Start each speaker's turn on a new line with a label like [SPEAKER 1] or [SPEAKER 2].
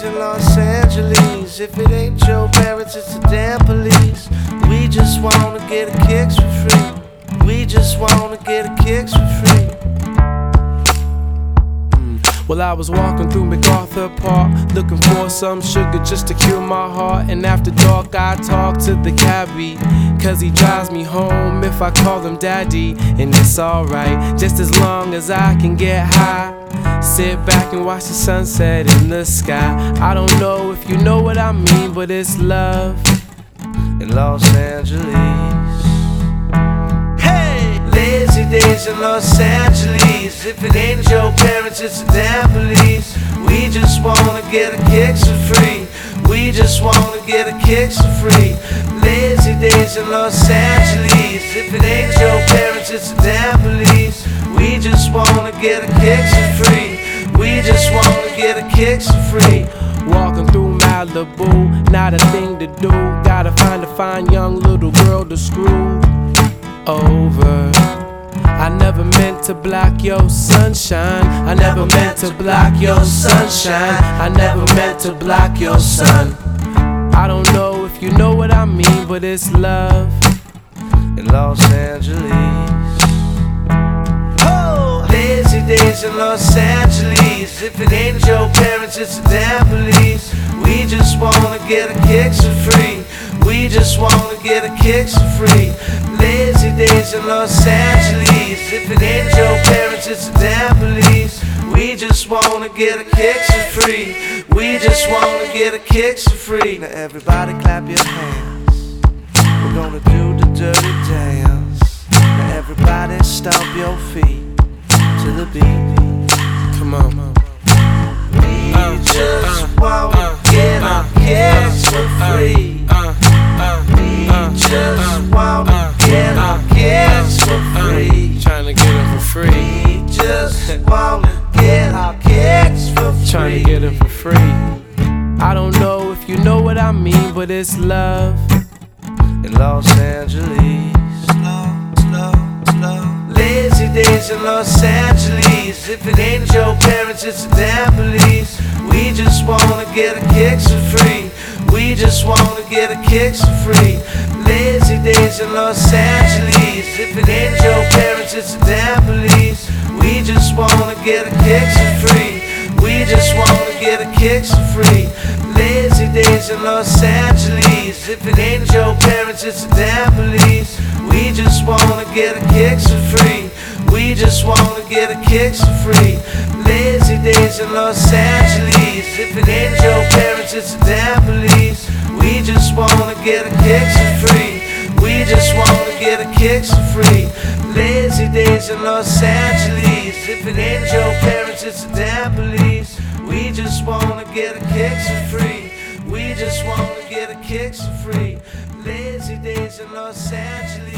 [SPEAKER 1] days in Los Angeles. If it ain't your parents, it's the damn police. We just wanna get a kicks for free. We just wanna get a kicks for free.
[SPEAKER 2] Well, I was walking through MacArthur Park, looking for some sugar just to cure my heart. And after dark I talked to the cabbie, cause he drives me home if I call him daddy. And it's alright, just as long as I can get high, sit back and watch the sunset in the sky. I don't know if you know what I mean, but it's love
[SPEAKER 1] in Los Angeles. Lazy days in Los Angeles. If it ain't your parents, it's the damn police. We just wanna get a kicks for free. We just wanna get a kicks for free. Lazy days in Los Angeles. If it ain't your parents, it's the damn police. We just wanna get a kicks for free. We just wanna get a kicks for free.
[SPEAKER 2] Walking through Malibu, not a thing to do. Gotta find a fine young little girl to screw over. I never meant to block your sunshine. I never meant to block your sunshine. I never meant to block your sun. I don't know if you know what I mean, but it's love
[SPEAKER 1] in Los Angeles. Oh, lazy days in Los Angeles. If it ain't your parents, it's the damn police. We just wanna get a kicks for free. We just wanna get a kicks for free. Lazy days in Los Angeles. If it ain't your parents, it's the damn police. We just wanna get a kicks for free. We just wanna get a kicks for free. Now everybody clap your hands. We're gonna do the dirty dance. Now everybody stomp your feet to the beat.
[SPEAKER 2] Come on.
[SPEAKER 1] We just wanna get our kicks for free. We just wanna get our kicks for free.
[SPEAKER 2] Trying to get them for free.
[SPEAKER 1] We just wanna get our kicks for free.
[SPEAKER 2] Trying to get them for free. I don't know if you know what I mean, but it's love
[SPEAKER 1] in Los Angeles. Lazy days in Los Angeles. If it ain't your parents, it's the damn police. We just wanna get a kicks for free. We just wanna get a kicks for free. Lazy days in Los Angeles. If it ain't your parents, it's the damn police. We just wanna get a kicks for free. We just wanna get a kicks for free. Lazy days in Los Angeles. If it ain't your parents, it's the damn police. We just wanna get a kicks for free. We just wanna get a kicks for free. Lazy days in Los Angeles. If it ain't your parents, it's the damn police. We just wanna get a kicks for free. We just wanna get a kicks for free. Lazy days in Los Angeles. If it ain't your parents, it's the damn police. We just wanna get a kicks for free. We just wanna get a kicks for free. Lazy days in Los Angeles.